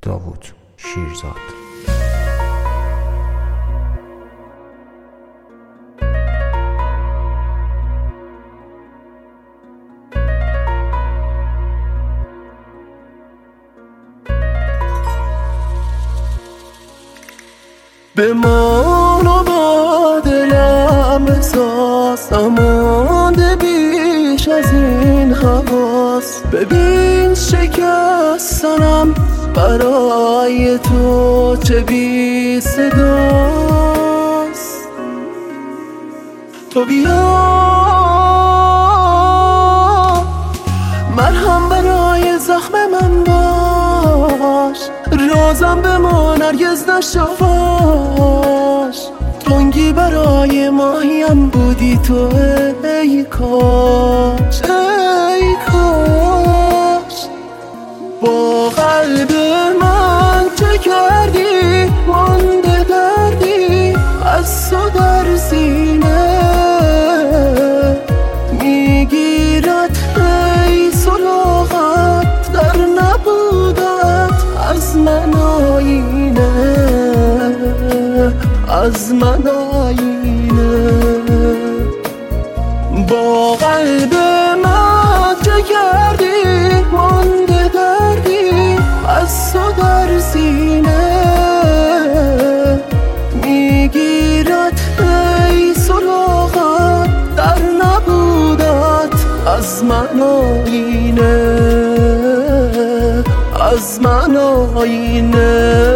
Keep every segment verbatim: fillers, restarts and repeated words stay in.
داوود شیرزاد. بمان و با دلم بساز، نمانده بیش از این حواس. ببین شکستنم برای تو چه بی صداست. تو بیا مرهم برای زخم من باش، رازم بمان هرگز نشواش. تنگی برای ماهیم بودی تو ای کاش، ای کاش. با قلب من چه کردی؟ مانده دردی از تو در سینه، میگیرد ای سراغت در نبودت از من آینه، از من آینه. با قلب من چه کردی؟ مانده دردی از تو در سینه، میگیرد ای سراغت در نبودت از من آینه، از من آینه.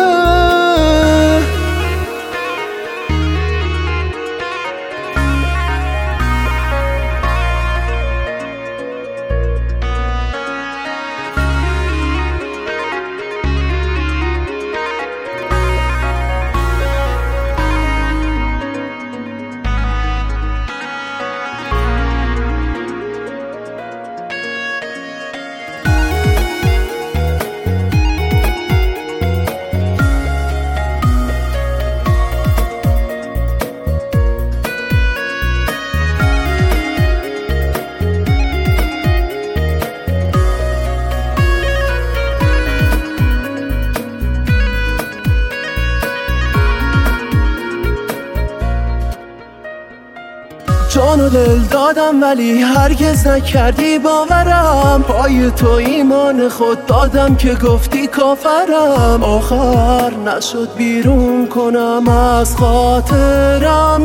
جان و دل دادم ولی هرگز نکردی باورم، پای تو ایمان خود دادم که گفتی کافرم. آخر نشد بیرون کنم از خاطرم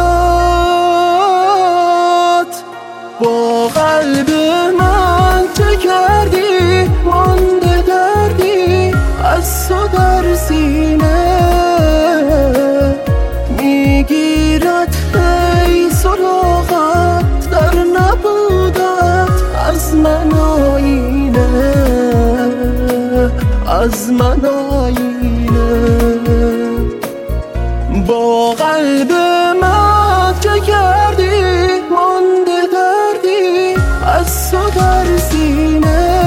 یادت. با قلب من چه کردی؟ مانده دردی از تو در سینه، میگیرد ای سراغت در نبودت از من آینه، از من آینه. با قلب من چه کردی؟ مانده دردی از تو در سینه،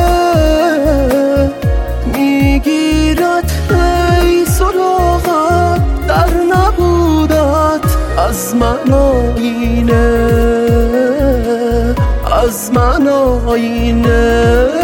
میگیرد ای سراغت در نبودت از من آینه، از من آینه.